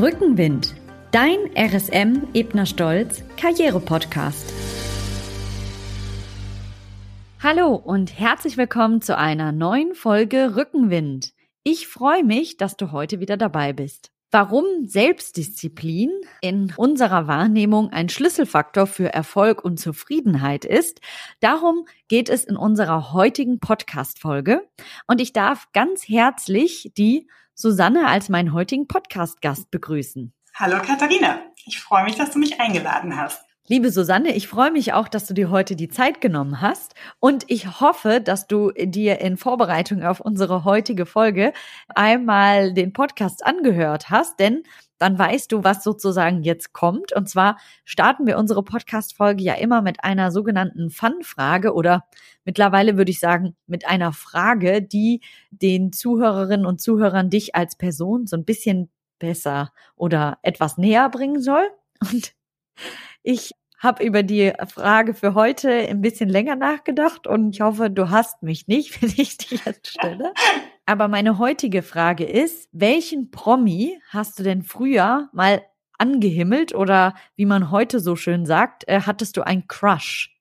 Rückenwind, dein RSM Ebner Stolz Karriere-Podcast. Hallo und herzlich willkommen zu einer neuen Folge Rückenwind. Ich freue mich, dass du heute wieder dabei bist. Warum Selbstdisziplin in unserer Wahrnehmung ein Schlüsselfaktor für Erfolg und Zufriedenheit ist, darum geht es in unserer heutigen Podcast-Folge. Und ich darf ganz herzlich die Susanne als meinen heutigen Podcast-Gast begrüßen. Hallo Katharina, ich freue mich, dass du mich eingeladen hast. Liebe Susanne, ich freue mich auch, dass du dir heute die Zeit genommen hast und ich hoffe, dass du dir in Vorbereitung auf unsere heutige Folge einmal den Podcast angehört hast, denn dann weißt du, was sozusagen jetzt kommt. Und zwar starten wir unsere Podcast-Folge ja immer mit einer sogenannten Fun-Frage oder mittlerweile würde ich sagen mit einer Frage, die den Zuhörerinnen und Zuhörern dich als Person so ein bisschen besser oder etwas näher bringen soll. Und ich habe über die Frage für heute ein bisschen länger nachgedacht und ich hoffe, du hasst mich nicht, wenn ich die jetzt stelle. Aber meine heutige Frage ist, welchen Promi hast du denn früher mal angehimmelt oder wie man heute so schön sagt, hattest du einen Crush?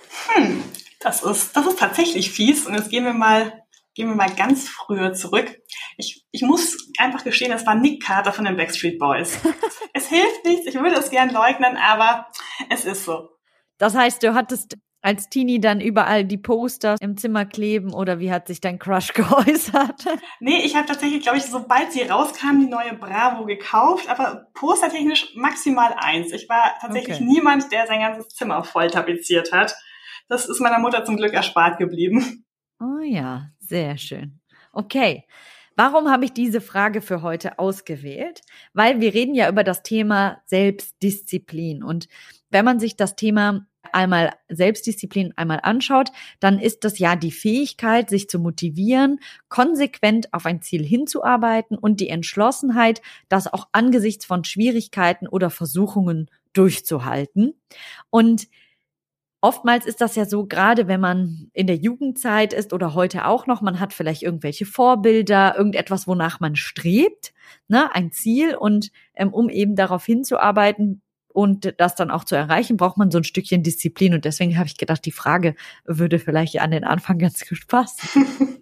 Das ist tatsächlich fies und jetzt gehen wir mal ganz früher zurück. Ich muss einfach gestehen, es war Nick Carter von den Backstreet Boys. Es hilft nichts, ich würde es gern leugnen, aber es ist so. Das heißt, du hattest als Teenie dann überall die Poster im Zimmer kleben oder wie hat sich dein Crush geäußert? Nee, ich habe tatsächlich, glaube ich, sobald sie rauskam, die neue Bravo gekauft, aber postertechnisch maximal 1. Ich war tatsächlich niemand, der sein ganzes Zimmer voll tapeziert hat. Das ist meiner Mutter zum Glück erspart geblieben. Oh ja, sehr schön. Okay. Warum habe ich diese Frage für heute ausgewählt? Weil wir reden ja über das Thema Selbstdisziplin. Und wenn man sich das Thema Selbstdisziplin einmal anschaut, dann ist das ja die Fähigkeit, sich zu motivieren, konsequent auf ein Ziel hinzuarbeiten und die Entschlossenheit, das auch angesichts von Schwierigkeiten oder Versuchungen durchzuhalten. Und oftmals ist das ja so, gerade wenn man in der Jugendzeit ist oder heute auch noch, man hat vielleicht irgendwelche Vorbilder, irgendetwas, wonach man strebt, ne, ein Ziel und um eben darauf hinzuarbeiten und das dann auch zu erreichen, braucht man so ein Stückchen Disziplin und deswegen habe ich gedacht, die Frage würde vielleicht an den Anfang ganz gut passen.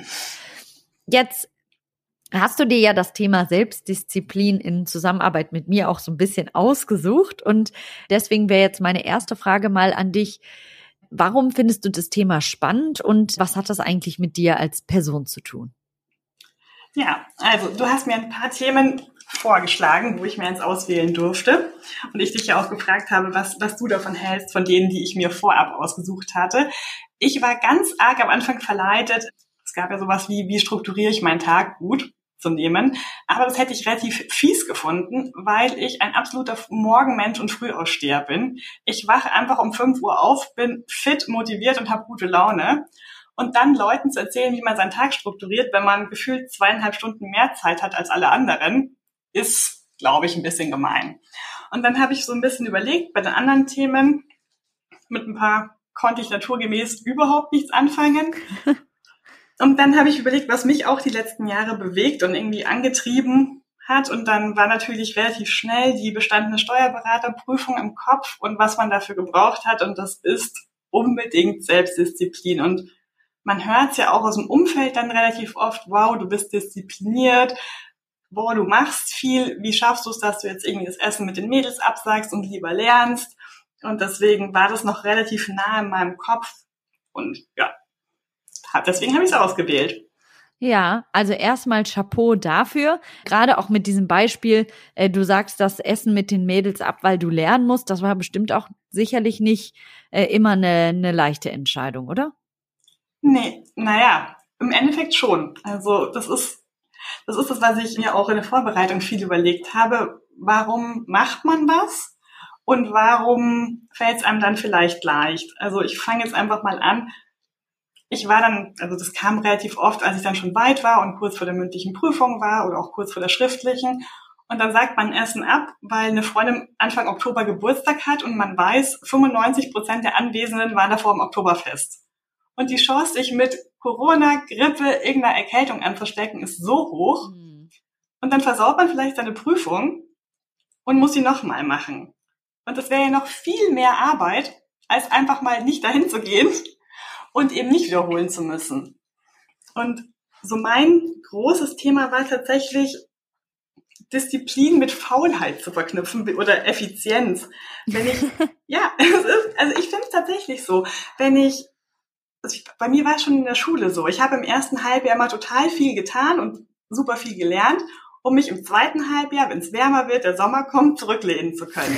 Jetzt hast du dir ja das Thema Selbstdisziplin in Zusammenarbeit mit mir auch so ein bisschen ausgesucht und deswegen wäre jetzt meine erste Frage mal an dich. Warum findest du das Thema spannend und was hat das eigentlich mit dir als Person zu tun? Ja, also du hast mir ein paar Themen vorgeschlagen, wo ich mir eins auswählen durfte und ich dich ja auch gefragt habe, was du davon hältst, von denen, die ich mir vorab ausgesucht hatte. Ich war ganz arg am Anfang verleitet. Es gab ja sowas wie strukturiere ich meinen Tag gut zu nehmen. Aber das hätte ich relativ fies gefunden, weil ich ein absoluter Morgenmensch und Frühaufsteher bin. Ich wache einfach um 5 Uhr auf, bin fit, motiviert und habe gute Laune. Und dann Leuten zu erzählen, wie man seinen Tag strukturiert, wenn man gefühlt 2,5 Stunden mehr Zeit hat als alle anderen, ist, glaube ich, ein bisschen gemein. Und dann habe ich so ein bisschen überlegt, bei den anderen Themen, mit ein paar konnte ich naturgemäß überhaupt nichts anfangen. Und dann habe ich überlegt, was mich auch die letzten Jahre bewegt und irgendwie angetrieben hat. Und dann war natürlich relativ schnell die bestandene Steuerberaterprüfung im Kopf und was man dafür gebraucht hat. Und das ist unbedingt Selbstdisziplin. Und man hört es ja auch aus dem Umfeld dann relativ oft, wow, du bist diszipliniert, wow, du machst viel. Wie schaffst du es, dass du jetzt irgendwie das Essen mit den Mädels absagst und lieber lernst? Und deswegen war das noch relativ nah in meinem Kopf. Und ja, deswegen habe ich es ausgewählt. Ja, also erstmal Chapeau dafür. Gerade auch mit diesem Beispiel, du sagst das Essen mit den Mädels ab, weil du lernen musst. Das war bestimmt auch sicherlich nicht immer eine leichte Entscheidung, oder? Nee, naja, im Endeffekt schon. Also das ist das, was ich mir auch in der Vorbereitung viel überlegt habe. Warum macht man was? Und warum fällt es einem dann vielleicht leicht? Also ich fange jetzt einfach mal an. Ich war dann, also das kam relativ oft, als ich dann schon weit war und kurz vor der mündlichen Prüfung war oder auch kurz vor der schriftlichen. Und dann sagt man Essen ab, weil eine Freundin Anfang Oktober Geburtstag hat und man weiß, 95% der Anwesenden waren davor im Oktoberfest. Und die Chance, sich mit Corona, Grippe, irgendeiner Erkältung anzustecken, ist so hoch. Und dann versaut man vielleicht seine Prüfung und muss sie nochmal machen. Und das wäre ja noch viel mehr Arbeit, als einfach mal nicht dahin zu gehen und eben nicht wiederholen zu müssen. Und so mein großes Thema war tatsächlich, Disziplin mit Faulheit zu verknüpfen oder Effizienz. Wenn ich, also ich finde es tatsächlich so, bei mir war es schon in der Schule so, ich habe im ersten Halbjahr mal total viel getan und super viel gelernt, um mich im zweiten Halbjahr, wenn es wärmer wird, der Sommer kommt, zurücklehnen zu können.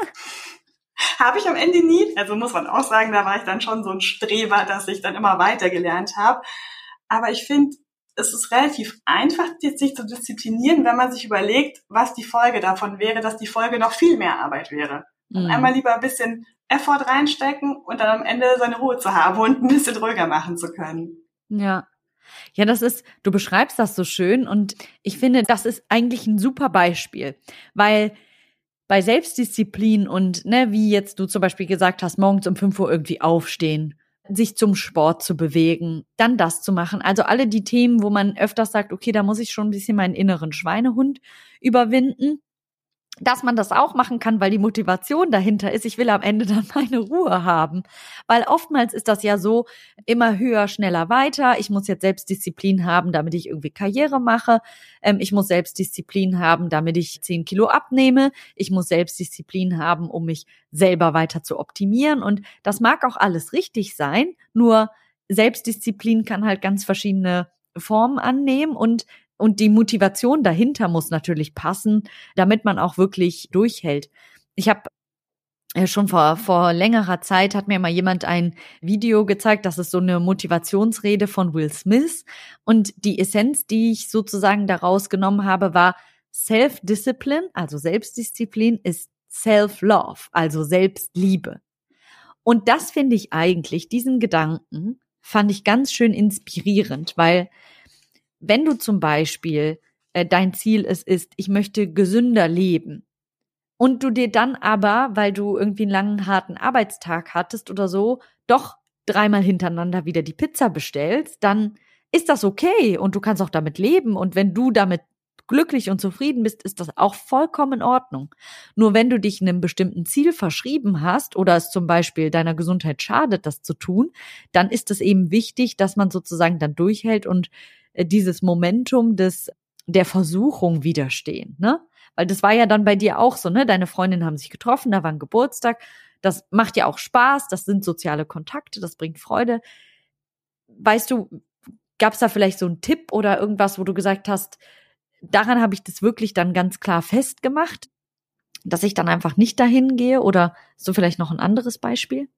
Habe ich am Ende nie, also muss man auch sagen, da war ich dann schon so ein Streber, dass ich dann immer weiter gelernt habe. Aber ich finde, es ist relativ einfach, sich zu disziplinieren, wenn man sich überlegt, was die Folge davon wäre, dass die Folge noch viel mehr Arbeit wäre. Und einmal lieber ein bisschen Effort reinstecken und dann am Ende seine Ruhe zu haben und ein bisschen ruhiger machen zu können. Ja. Ja, du beschreibst das so schön und ich finde, das ist eigentlich ein super Beispiel, weil bei Selbstdisziplin und, wie jetzt du zum Beispiel gesagt hast, morgens um 5 Uhr irgendwie aufstehen, sich zum Sport zu bewegen, dann das zu machen. Also alle die Themen, wo man öfters sagt, okay, da muss ich schon ein bisschen meinen inneren Schweinehund überwinden, dass man das auch machen kann, weil die Motivation dahinter ist, ich will am Ende dann meine Ruhe haben. Weil oftmals ist das ja so, immer höher, schneller, weiter. Ich muss jetzt Selbstdisziplin haben, damit ich irgendwie Karriere mache. Ich muss Selbstdisziplin haben, damit ich 10 Kilo abnehme. Ich muss Selbstdisziplin haben, um mich selber weiter zu optimieren. Und das mag auch alles richtig sein, nur Selbstdisziplin kann halt ganz verschiedene Formen annehmen und die Motivation dahinter muss natürlich passen, damit man auch wirklich durchhält. Ich habe schon vor längerer Zeit hat mir mal jemand ein Video gezeigt, das ist so eine Motivationsrede von Will Smith. Und die Essenz, die ich sozusagen daraus genommen habe, war Self-Discipline, also Selbstdisziplin, ist Self-Love, also Selbstliebe. Und das finde ich eigentlich, diesen Gedanken fand ich ganz schön inspirierend, weil wenn du zum Beispiel dein Ziel ist, ich möchte gesünder leben und du dir dann aber, weil du irgendwie einen langen, harten Arbeitstag hattest oder so, doch 3-mal hintereinander wieder die Pizza bestellst, dann ist das okay und du kannst auch damit leben. Und wenn du damit glücklich und zufrieden bist, ist das auch vollkommen in Ordnung. Nur wenn du dich einem bestimmten Ziel verschrieben hast oder es zum Beispiel deiner Gesundheit schadet, das zu tun, dann ist es eben wichtig, dass man sozusagen dann durchhält und dieses Momentum der Versuchung widerstehen, ne? Weil das war ja dann bei dir auch so, ne? Deine Freundinnen haben sich getroffen, da war ein Geburtstag. Das macht ja auch Spaß, das sind soziale Kontakte, das bringt Freude. Weißt du, gab es da vielleicht so einen Tipp oder irgendwas, wo du gesagt hast, daran habe ich das wirklich dann ganz klar festgemacht, dass ich dann einfach nicht dahin gehe? Oder hast du vielleicht noch ein anderes Beispiel?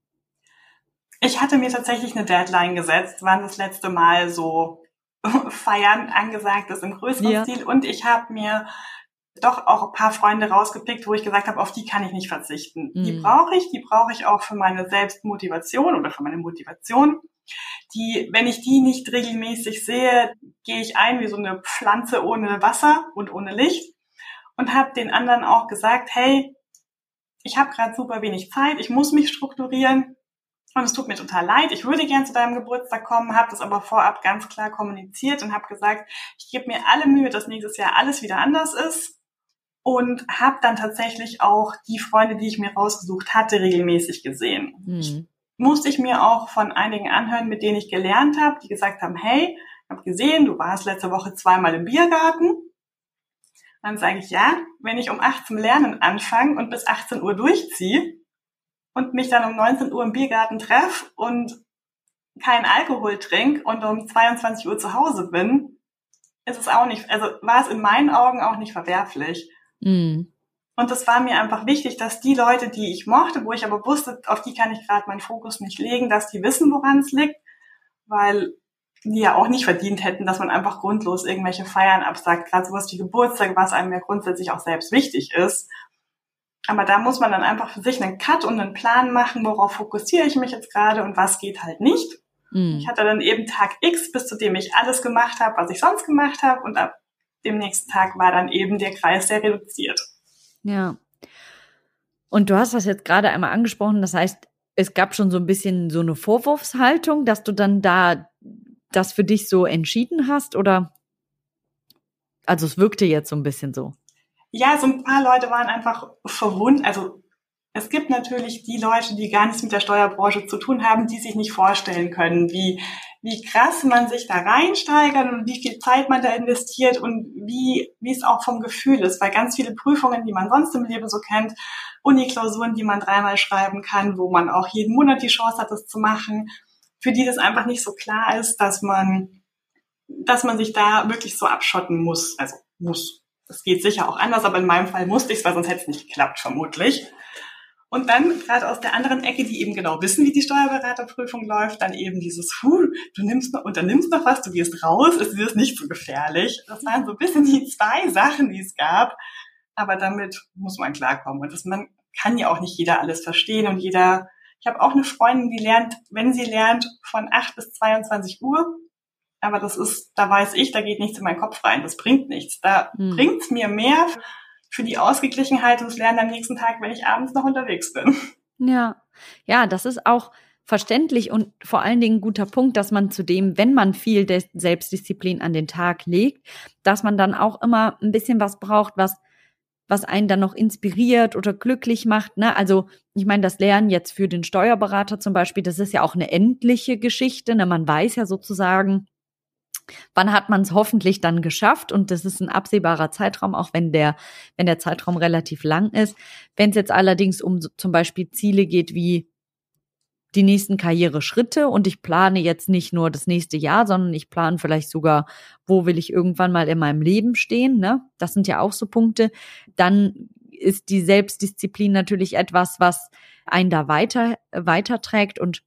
Ich hatte mir tatsächlich eine Deadline gesetzt, wann das letzte Mal so Feiern angesagt ist im größeren Stil. Und ich habe mir doch auch ein paar Freunde rausgepickt, wo ich gesagt habe, auf die kann ich nicht verzichten. Die brauche ich auch für meine Selbstmotivation oder für meine Motivation. Wenn ich die nicht regelmäßig sehe, gehe ich ein wie so eine Pflanze ohne Wasser und ohne Licht und habe den anderen auch gesagt, hey, ich habe gerade super wenig Zeit, ich muss mich strukturieren und es tut mir total leid, ich würde gern zu deinem Geburtstag kommen, habe das aber vorab ganz klar kommuniziert und habe gesagt, ich gebe mir alle Mühe, dass nächstes Jahr alles wieder anders ist. Und habe dann tatsächlich auch die Freunde, die ich mir rausgesucht hatte, regelmäßig gesehen. Musste ich mir auch von einigen anhören, mit denen ich gelernt habe, die gesagt haben, hey, ich habe gesehen, du warst letzte Woche 2-mal im Biergarten. Dann sage ich, ja, wenn ich um 18 Lernen anfange und bis 18 Uhr durchziehe und mich dann um 19 Uhr im Biergarten treffe und keinen Alkohol trinke und um 22 Uhr zu Hause bin, ist es auch nicht, also war es in meinen Augen auch nicht verwerflich. Und das war mir einfach wichtig, dass die Leute, die ich mochte, wo ich aber wusste, auf die kann ich gerade meinen Fokus nicht legen, dass die wissen, woran es liegt, weil die ja auch nicht verdient hätten, dass man einfach grundlos irgendwelche Feiern absagt, gerade sowas wie Geburtstag, was einem ja grundsätzlich auch selbst wichtig ist. Aber da muss man dann einfach für sich einen Cut und einen Plan machen, worauf fokussiere ich mich jetzt gerade und was geht halt nicht. Ich hatte dann eben Tag X, bis zu dem ich alles gemacht habe, was ich sonst gemacht habe, und ab dem nächsten Tag war dann eben der Kreis sehr reduziert. Ja. Und du hast das jetzt gerade einmal angesprochen, das heißt, es gab schon so ein bisschen so eine Vorwurfshaltung, dass du dann da das für dich so entschieden hast, oder Also es wirkte jetzt so ein bisschen so. Ja, so ein paar Leute waren einfach verwundert. Also es gibt natürlich die Leute, die gar nichts mit der Steuerbranche zu tun haben, die sich nicht vorstellen können, wie krass man sich da reinsteigert und wie viel Zeit man da investiert und wie es auch vom Gefühl ist. Weil ganz viele Prüfungen, die man sonst im Leben so kennt, Uni-Klausuren, die man 3-mal schreiben kann, wo man auch jeden Monat die Chance hat, das zu machen, für die das einfach nicht so klar ist, dass man sich da wirklich so abschotten muss. Also muss. Das geht sicher auch anders, aber in meinem Fall musste ich es, weil sonst hätte es nicht geklappt, vermutlich. Und dann, gerade aus der anderen Ecke, die eben genau wissen, wie die Steuerberaterprüfung läuft, dann eben dieses, du nimmst noch was, du gehst raus, es ist nicht so gefährlich. Das waren so ein bisschen die 2 Sachen, die es gab. Aber damit muss man klarkommen. Und man kann ja auch nicht jeder alles verstehen und ich habe auch eine Freundin, die lernt, wenn sie lernt, von 8 bis 22 Uhr. Aber da weiß ich, da geht nichts in meinen Kopf rein. Das bringt nichts. Da bringt's mir mehr für die Ausgeglichenheit und das Lernen am nächsten Tag, wenn ich abends noch unterwegs bin. Ja, das ist auch verständlich und vor allen Dingen ein guter Punkt, dass man zudem, wenn man viel Selbstdisziplin an den Tag legt, dass man dann auch immer ein bisschen was braucht, was einen dann noch inspiriert oder glücklich macht, ne? Also ich meine, das Lernen jetzt für den Steuerberater zum Beispiel, das ist ja auch eine endliche Geschichte, ne? Man weiß ja sozusagen, wann hat man es hoffentlich dann geschafft? Und das ist ein absehbarer Zeitraum, auch wenn der Zeitraum relativ lang ist. Wenn es jetzt allerdings um zum Beispiel Ziele geht wie die nächsten Karriereschritte und ich plane jetzt nicht nur das nächste Jahr, sondern ich plane vielleicht sogar, wo will ich irgendwann mal in meinem Leben stehen, ne? Das sind ja auch so Punkte. Dann ist die Selbstdisziplin natürlich etwas, was einen da weiterträgt und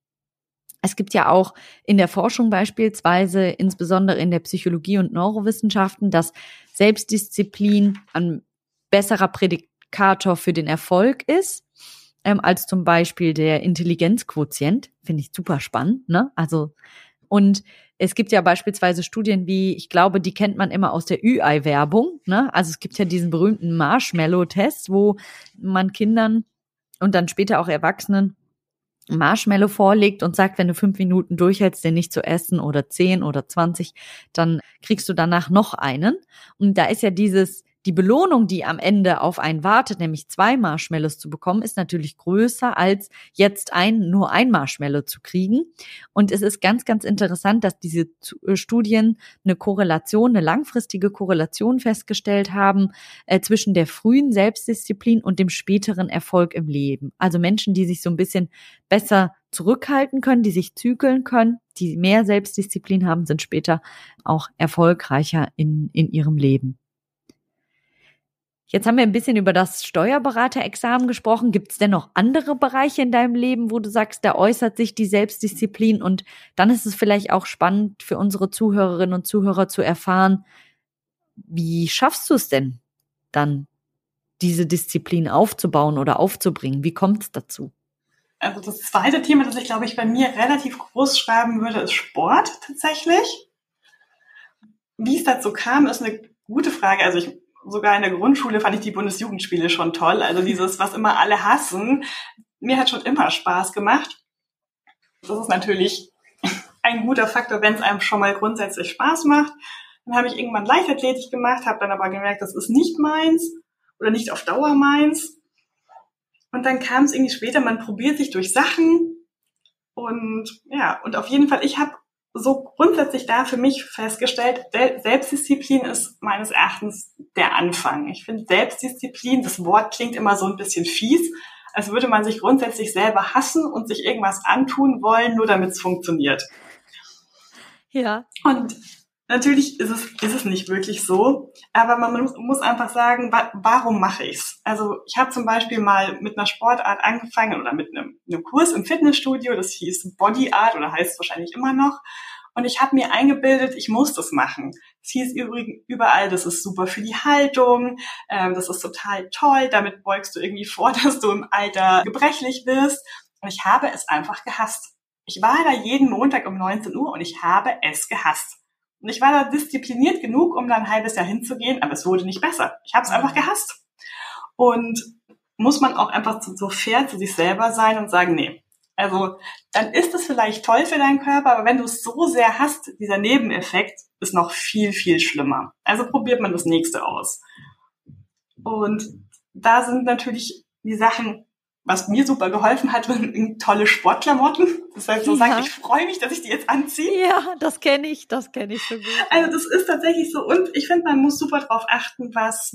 es gibt ja auch in der Forschung beispielsweise, insbesondere in der Psychologie und Neurowissenschaften, dass Selbstdisziplin ein besserer Prädikator für den Erfolg ist, als zum Beispiel der Intelligenzquotient. Finde ich super spannend, ne? Also, und es gibt ja beispielsweise Studien wie, ich glaube, die kennt man immer aus der Ü-Ei-Werbung, ne? Also es gibt ja diesen berühmten Marshmallow-Test, wo man Kindern und dann später auch Erwachsenen Marshmallow vorlegt und sagt, wenn du 5 Minuten durchhältst, den nicht zu essen oder 10 oder 20, dann kriegst du danach noch einen. Und da ist ja die Belohnung, die am Ende auf einen wartet, nämlich 2 Marshmallows zu bekommen, ist natürlich größer als jetzt nur ein Marshmallow zu kriegen. Und es ist ganz, ganz interessant, dass diese Studien eine langfristige Korrelation festgestellt haben zwischen der frühen Selbstdisziplin und dem späteren Erfolg im Leben. Also Menschen, die sich so ein bisschen besser zurückhalten können, die sich zügeln können, die mehr Selbstdisziplin haben, sind später auch erfolgreicher in ihrem Leben. Jetzt haben wir ein bisschen über das Steuerberaterexamen gesprochen. Gibt es denn noch andere Bereiche in deinem Leben, wo du sagst, da äußert sich die Selbstdisziplin? Und dann ist es vielleicht auch spannend für unsere Zuhörerinnen und Zuhörer zu erfahren, wie schaffst du es denn dann, diese Disziplin aufzubauen oder aufzubringen? Wie kommt es dazu? Also das zweite Thema, das ich, glaube ich, bei mir relativ groß schreiben würde, ist Sport tatsächlich. Wie es dazu kam, ist eine gute Frage. Also sogar in der Grundschule fand ich die Bundesjugendspiele schon toll. Also dieses, was immer alle hassen, mir hat schon immer Spaß gemacht. Das ist natürlich ein guter Faktor, wenn es einem schon mal grundsätzlich Spaß macht. Dann habe ich irgendwann Leichtathletik gemacht, habe dann aber gemerkt, das ist nicht meins oder nicht auf Dauer meins. Und dann kam es irgendwie später, man probiert sich durch Sachen und auf jeden Fall, ich habe so grundsätzlich da für mich festgestellt, Selbstdisziplin ist meines Erachtens der Anfang. Ich finde Selbstdisziplin, das Wort klingt immer so ein bisschen fies, als würde man sich grundsätzlich selber hassen und sich irgendwas antun wollen, nur damit es funktioniert. Ja. Und natürlich ist es nicht wirklich so, aber man muss einfach sagen, warum mache ich's? Also ich habe zum Beispiel mal mit einer Sportart angefangen oder mit einem Kurs im Fitnessstudio, das hieß Body Art oder heißt es wahrscheinlich immer noch. Und ich habe mir eingebildet, ich muss das machen. Es hieß übrigens überall, das ist super für die Haltung, das ist total toll, damit beugst du irgendwie vor, dass du im Alter gebrechlich wirst. Und ich habe es einfach gehasst. Ich war da jeden Montag um 19 Uhr und ich habe es gehasst. Und ich war da diszipliniert genug, um da ein halbes Jahr hinzugehen, aber es wurde nicht besser. Ich habe es einfach gehasst. Und muss man auch einfach so fair zu sich selber sein und sagen, nee, Also dann ist es vielleicht toll für deinen Körper, aber wenn du es so sehr hast, dieser Nebeneffekt ist noch viel, viel schlimmer. Also probiert man das nächste aus. Und da sind natürlich die Sachen, was mir super geholfen hat, tolle Sportklamotten. Das heißt, so sagt, ich freue mich, dass ich die jetzt anziehe. Ja, das kenne ich so gut. Also das ist tatsächlich so. Und ich finde, man muss super drauf achten, was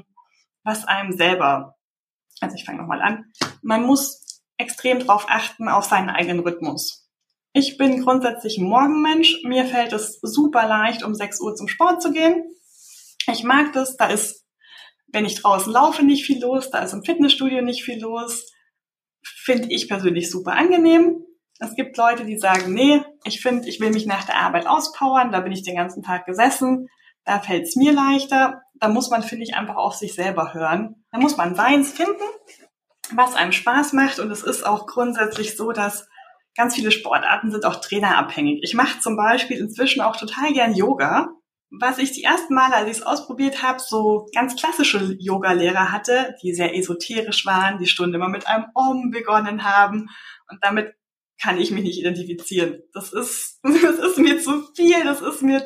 einem selber, also ich fange nochmal an, man muss extrem drauf achten auf seinen eigenen Rhythmus. Ich bin grundsätzlich ein Morgenmensch. Mir fällt es super leicht, um 6 Uhr zum Sport zu gehen. Ich mag das. Da ist, wenn ich draußen laufe, nicht viel los. Da ist im Fitnessstudio nicht viel los. Finde ich persönlich super angenehm. Es gibt Leute, die sagen, nee, ich will mich nach der Arbeit auspowern. Da bin ich den ganzen Tag gesessen. Da fällt es mir leichter. Da muss man, finde ich, einfach auf sich selber hören. Da muss man seins finden, was einem Spaß macht. Und es ist auch grundsätzlich so, dass ganz viele Sportarten sind auch trainerabhängig. Ich mache zum Beispiel inzwischen auch total gern Yoga. Was ich die ersten Male, als ich es ausprobiert habe, so ganz klassische Yoga-Lehrer hatte, die sehr esoterisch waren, die Stunde immer mit einem Om begonnen haben. Und damit kann ich mich nicht identifizieren. Das ist mir zu viel, da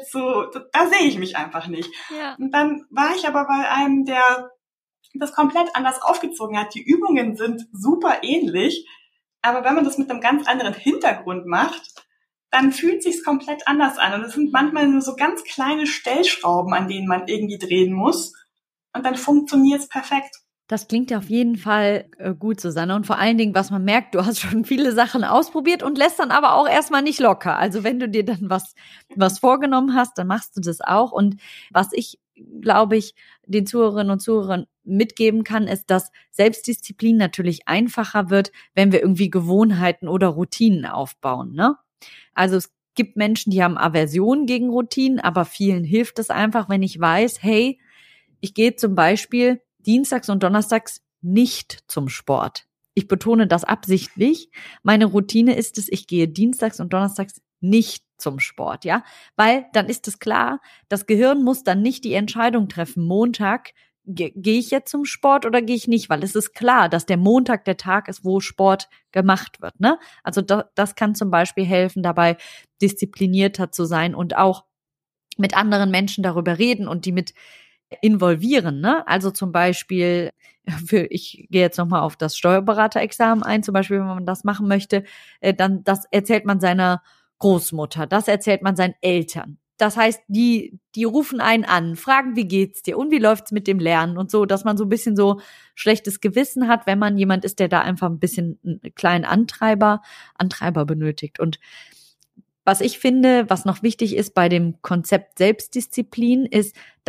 sehe ich mich einfach nicht. Ja. Und dann war ich aber bei einem, der das komplett anders aufgezogen hat. Die Übungen sind super ähnlich, aber wenn man das mit einem ganz anderen Hintergrund macht, dann fühlt sich's komplett anders an. Und es sind manchmal nur so ganz kleine Stellschrauben, an denen man irgendwie drehen muss. Und dann funktioniert's perfekt. Das klingt ja auf jeden Fall gut, Susanne. Und vor allen Dingen, was man merkt, du hast schon viele Sachen ausprobiert und lässt dann aber auch erstmal nicht locker. Also wenn du dir dann was vorgenommen hast, dann machst du das auch. Und was ich, glaube ich, den Zuhörerinnen und Zuhörern mitgeben kann, ist, dass Selbstdisziplin natürlich einfacher wird, wenn wir irgendwie Gewohnheiten oder Routinen aufbauen, ne? Also es gibt Menschen, die haben Aversion gegen Routinen, aber vielen hilft es einfach, wenn ich weiß, hey, ich gehe zum Beispiel dienstags und donnerstags nicht zum Sport. Ich betone das absichtlich. Meine Routine ist es, ich gehe dienstags und donnerstags nicht zum Sport, ja? Weil dann ist es klar, das Gehirn muss dann nicht die Entscheidung treffen, Montag, gehe ich jetzt zum Sport oder gehe ich nicht? Weil es ist klar, dass der Montag der Tag ist, wo Sport gemacht wird, ne? Also das kann zum Beispiel helfen, dabei disziplinierter zu sein und auch mit anderen Menschen darüber reden und die mit involvieren, ne? Also zum Beispiel, ich gehe jetzt nochmal auf das Steuerberaterexamen ein, zum Beispiel, wenn man das machen möchte, dann das erzählt man seiner Großmutter, das erzählt man seinen Eltern. Das heißt, die rufen einen an, fragen, wie geht's dir und wie läuft's mit dem Lernen und so, dass man so ein bisschen so schlechtes Gewissen hat, wenn man jemand ist, der da einfach ein bisschen einen kleinen Antreiber benötigt. Und was ich finde, was noch wichtig ist bei dem Konzept Selbstdisziplin, ist,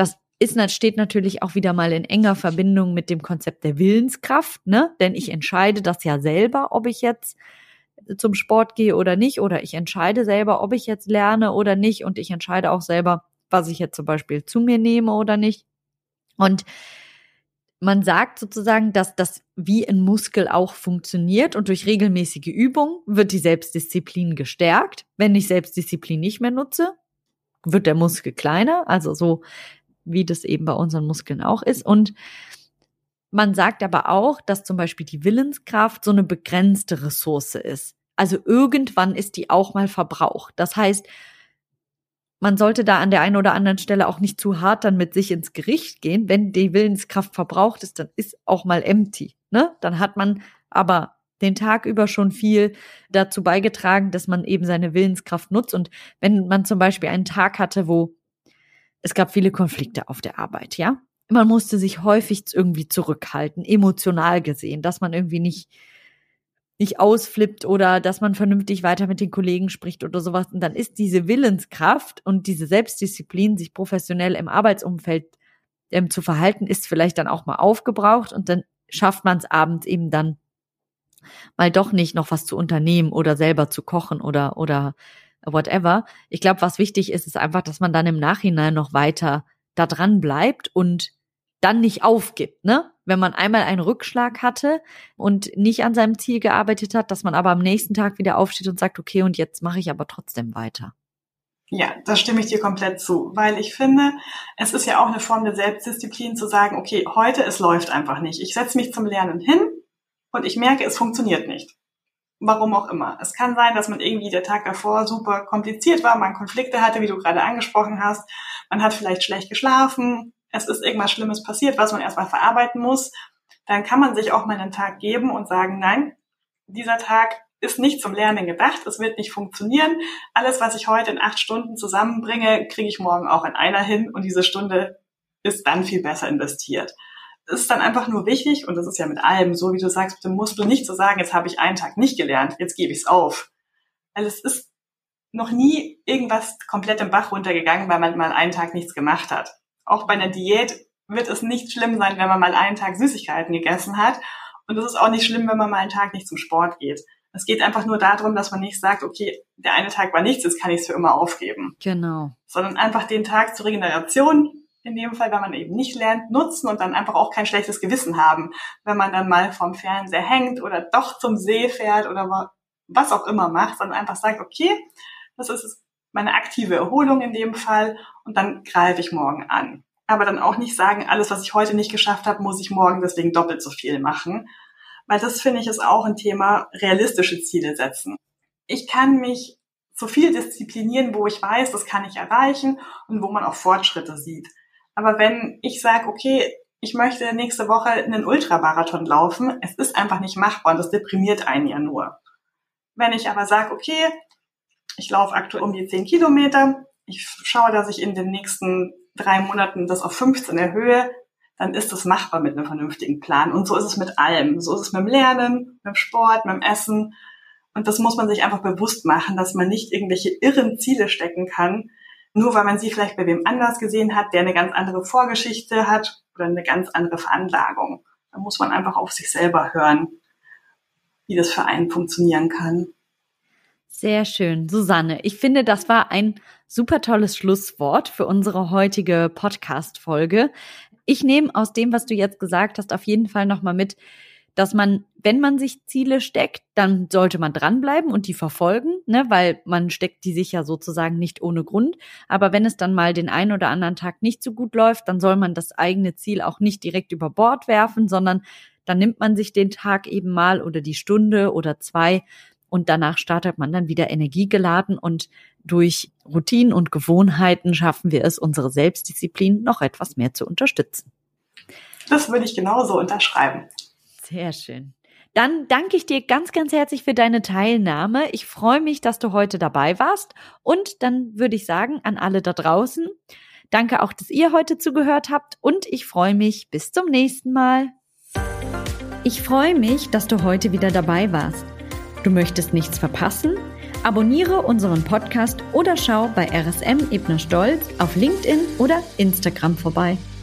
steht natürlich auch wieder mal in enger Verbindung mit dem Konzept der Willenskraft, ne? Denn ich entscheide das ja selber, ob ich jetzt zum Sport gehe oder nicht, oder ich entscheide selber, ob ich jetzt lerne oder nicht, und ich entscheide auch selber, was ich jetzt zum Beispiel zu mir nehme oder nicht. Und man sagt sozusagen, dass das wie ein Muskel auch funktioniert, und durch regelmäßige Übung wird die Selbstdisziplin gestärkt. Wenn ich Selbstdisziplin nicht mehr nutze, wird der Muskel kleiner, also so wie das eben bei unseren Muskeln auch ist. Und man sagt aber auch, dass zum Beispiel die Willenskraft so eine begrenzte Ressource ist. Also irgendwann ist die auch mal verbraucht. Das heißt, man sollte da an der einen oder anderen Stelle auch nicht zu hart dann mit sich ins Gericht gehen. Wenn die Willenskraft verbraucht ist, dann ist auch mal empty, ne? Dann hat man aber den Tag über schon viel dazu beigetragen, dass man eben seine Willenskraft nutzt. Und wenn man zum Beispiel einen Tag hatte, wo es gab viele Konflikte auf der Arbeit, ja? Man musste sich häufig irgendwie zurückhalten, emotional gesehen, dass man irgendwie nicht ausflippt oder dass man vernünftig weiter mit den Kollegen spricht oder sowas. Und dann ist diese Willenskraft und diese Selbstdisziplin, sich professionell im Arbeitsumfeld zu verhalten, ist vielleicht dann auch mal aufgebraucht, und dann schafft man es abends eben dann mal doch nicht, noch was zu unternehmen oder selber zu kochen oder whatever. Ich glaube, was wichtig ist, ist einfach, dass man dann im Nachhinein noch weiter da dran bleibt und dann nicht aufgibt, ne? Wenn man einmal einen Rückschlag hatte und nicht an seinem Ziel gearbeitet hat, dass man aber am nächsten Tag wieder aufsteht und sagt, okay, und jetzt mache ich aber trotzdem weiter. Ja, da stimme ich dir komplett zu, weil ich finde, es ist ja auch eine Form der Selbstdisziplin zu sagen, okay, heute, es läuft einfach nicht. Ich setze mich zum Lernen hin und ich merke, es funktioniert nicht. warum auch immer. Es kann sein, dass man irgendwie der Tag davor super kompliziert war, man Konflikte hatte, wie du gerade angesprochen hast, man hat vielleicht schlecht geschlafen, es ist irgendwas Schlimmes passiert, was man erstmal verarbeiten muss. Dann kann man sich auch mal einen Tag geben und sagen, nein, dieser Tag ist nicht zum Lernen gedacht, es wird nicht funktionieren. Alles, was ich heute in 8 Stunden zusammenbringe, kriege ich morgen auch in einer hin und diese Stunde ist dann viel besser investiert. Es ist dann einfach nur wichtig, und das ist ja mit allem so, wie du sagst, du musst nicht so sagen, jetzt habe ich einen Tag nicht gelernt, jetzt gebe ich es auf. Weil es ist noch nie irgendwas komplett im Bach runtergegangen, weil man mal einen Tag nichts gemacht hat. Auch bei einer Diät wird es nicht schlimm sein, wenn man mal einen Tag Süßigkeiten gegessen hat. Und es ist auch nicht schlimm, wenn man mal einen Tag nicht zum Sport geht. Es geht einfach nur darum, dass man nicht sagt, okay, der eine Tag war nichts, jetzt kann ich es für immer aufgeben. Genau. Sondern einfach den Tag zur Regeneration, in dem Fall, wenn man eben nicht lernt, nutzen und dann einfach auch kein schlechtes Gewissen haben, wenn man dann mal vorm Fernseher hängt oder doch zum See fährt oder was auch immer macht, sondern einfach sagt, okay, das ist meine aktive Erholung in dem Fall und dann greife ich morgen an. Aber dann auch nicht sagen, alles, was ich heute nicht geschafft habe, muss ich morgen deswegen doppelt so viel machen. Weil das, finde ich, ist auch ein Thema, realistische Ziele setzen. Ich kann mich so viel disziplinieren, wo ich weiß, das kann ich erreichen und wo man auch Fortschritte sieht. Aber wenn ich sage, okay, ich möchte nächste Woche einen Ultramarathon laufen, es ist einfach nicht machbar und das deprimiert einen ja nur. Wenn ich aber sage, okay, ich laufe aktuell um die 10 Kilometer, ich schaue, dass ich in den nächsten 3 Monaten das auf 15 erhöhe, dann ist das machbar mit einem vernünftigen Plan. Und so ist es mit allem. So ist es mit dem Lernen, mit dem Sport, mit dem Essen. Und das muss man sich einfach bewusst machen, dass man nicht irgendwelche irren Ziele stecken kann, nur weil man sie vielleicht bei wem anders gesehen hat, der eine ganz andere Vorgeschichte hat oder eine ganz andere Veranlagung. Da muss man einfach auf sich selber hören, wie das für einen funktionieren kann. Sehr schön. Susanne, ich finde, das war ein super tolles Schlusswort für unsere heutige Podcast-Folge. Ich nehme aus dem, was du jetzt gesagt hast, auf jeden Fall nochmal mit, dass man, wenn man sich Ziele steckt, dann sollte man dranbleiben und die verfolgen, ne, weil man steckt die sich ja sozusagen nicht ohne Grund. Aber wenn es dann mal den einen oder anderen Tag nicht so gut läuft, dann soll man das eigene Ziel auch nicht direkt über Bord werfen, sondern dann nimmt man sich den Tag eben mal oder die Stunde oder 2 und danach startet man dann wieder energiegeladen und durch Routinen und Gewohnheiten schaffen wir es, unsere Selbstdisziplin noch etwas mehr zu unterstützen. Das würde ich genauso unterschreiben. Sehr schön. Dann danke ich dir ganz, ganz herzlich für deine Teilnahme. Ich freue mich, dass du heute dabei warst. Und dann würde ich sagen, an alle da draußen, danke auch, dass ihr heute zugehört habt. Und ich freue mich. Bis zum nächsten Mal. Ich freue mich, dass du heute wieder dabei warst. Du möchtest nichts verpassen? Abonniere unseren Podcast oder schau bei RSM Ebner Stolz auf LinkedIn oder Instagram vorbei.